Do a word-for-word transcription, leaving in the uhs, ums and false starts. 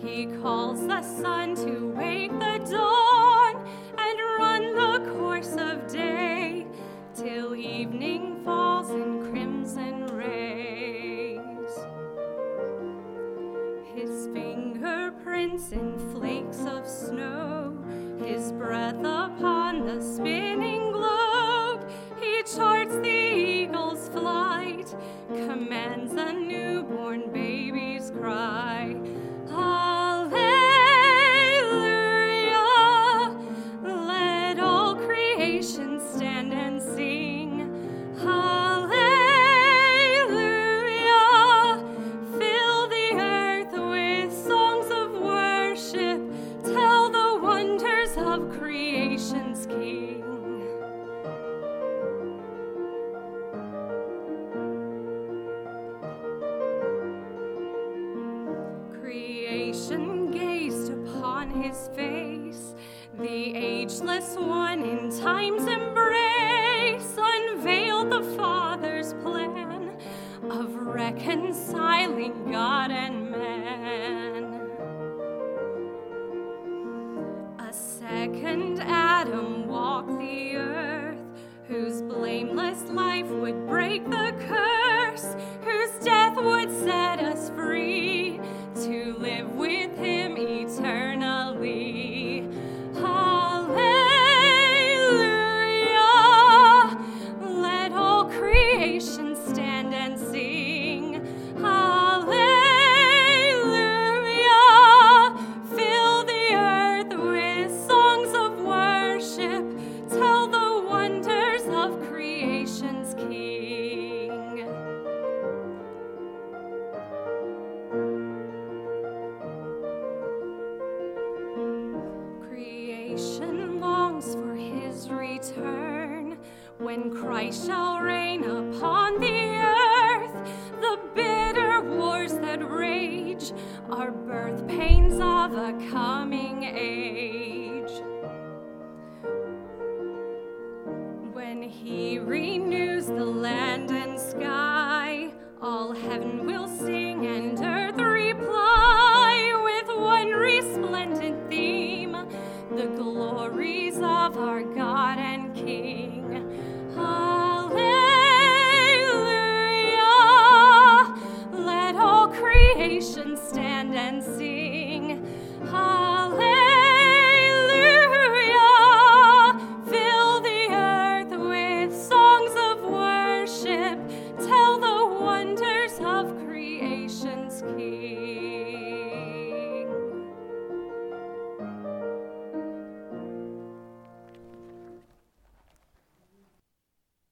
He calls the sun to wake the dawn and run the course of day till evening falls in crimson rays. His fingerprints in flakes of snow, his breath upon the spinning globe. He charts the eagle's flight, commands the newborn baby's cry. Alleluia, let all creation stand and sing. Alleluia, fill the earth with songs of worship, tell the wonders of creation's King. Creation gazed upon his face, the ageless one in time's embrace unveiled the Father's plan of reconciling God and man. A second Adam walked the earth, whose blameless life would break the curse, whose death would set us free to live with him eternally. Hallelujah, let all creation stand and sing. Hallelujah, fill the earth with songs of worship, tell the wonders of creation's King. Creation longs for his return, when Christ shall reign upon the earth. The bitter wars that rage are birth pains of a coming age. When he renews the land and sky, all heaven will sing and earth reply with one resplendent theme, the glories of our God and King. Hallelujah, let all creation stand and sing. Hallelujah, fill the earth with songs of worship, tell the wonders of creation's King.